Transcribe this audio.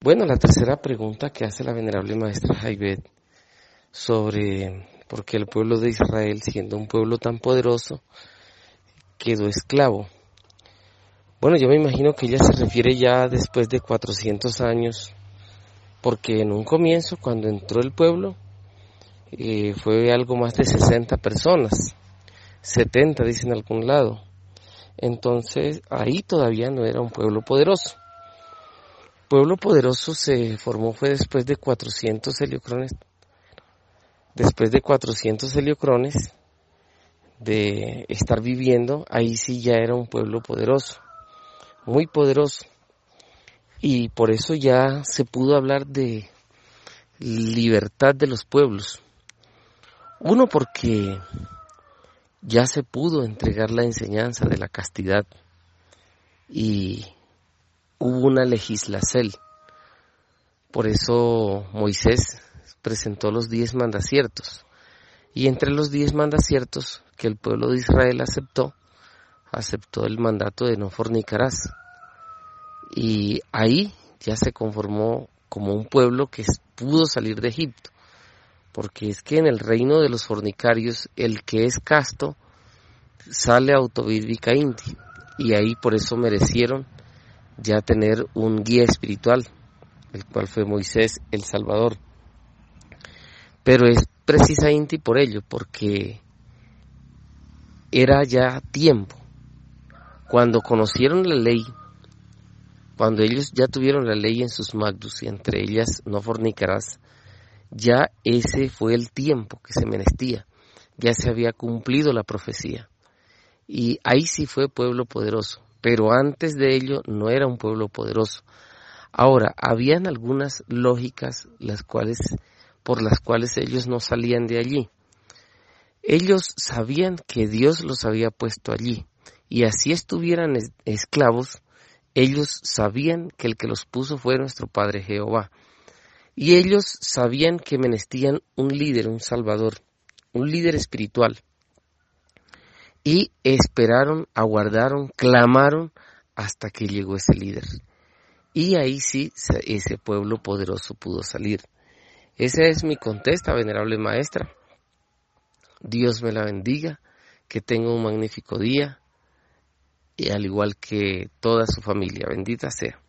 Bueno, la tercera pregunta que hace la venerable maestra Jaibet sobre por qué el pueblo de Israel, siendo un pueblo tan poderoso, quedó esclavo. Bueno, yo me imagino que ella se refiere ya después de 400 años, porque en un comienzo, cuando entró el pueblo, fue algo más de 60 personas, 70 dicen en algún lado. Entonces, ahí todavía no era un pueblo poderoso. Pueblo poderoso se formó fue después de 400 heliocrones. Después de 400 heliocrones de estar viviendo, ahí sí ya era un pueblo poderoso, muy poderoso. Y por eso ya se pudo hablar de libertad de los pueblos. Uno, porque ya se pudo entregar la enseñanza de la castidad y hubo una legislación. Por eso Moisés presentó los 10 mandaciertos. Y entre los 10 mandaciertos que el pueblo de Israel aceptó el mandato de no fornicarás. Y ahí ya se conformó como un pueblo que pudo salir de Egipto. Porque es que en el reino de los fornicarios, el que es casto sale autovídica inti. Y ahí por eso merecieron ya tener un guía espiritual, el cual fue Moisés el Salvador. Pero es precisamente por ello, porque era ya tiempo. Cuando conocieron la ley, cuando ellos ya tuvieron la ley en sus magdus, y entre ellas no fornicarás, ya ese fue el tiempo que se menestía, ya se había cumplido la profecía. Y ahí sí fue pueblo poderoso, pero antes de ello no era un pueblo poderoso. Ahora, habían algunas lógicas por las cuales ellos no salían de allí. Ellos sabían que Dios los había puesto allí, y así estuvieran esclavos, ellos sabían que el que los puso fue nuestro Padre Jehová. Y ellos sabían que menесtían un líder, un salvador, un líder espiritual. Y esperaron, aguardaron, clamaron hasta que llegó ese líder. Y ahí sí ese pueblo poderoso pudo salir. Esa es mi contesta, venerable maestra. Dios me la bendiga, que tenga un magnífico día, y al igual que toda su familia, bendita sea.